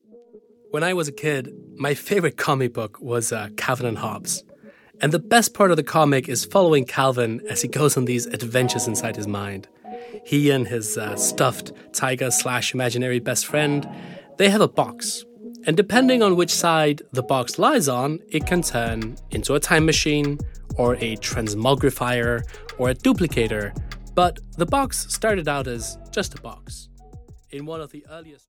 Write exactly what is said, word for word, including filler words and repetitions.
When I was a kid, my favorite comic book was uh, Calvin and Hobbes. And the best part of the comic is following Calvin as he goes on these adventures inside his mind. He and his uh, stuffed tiger slash imaginary best friend, they have a box. And depending on which side the box lies on, it can turn into a time machine, or a transmogrifier, or a duplicator. But the box started out as just a box. In one of the earliest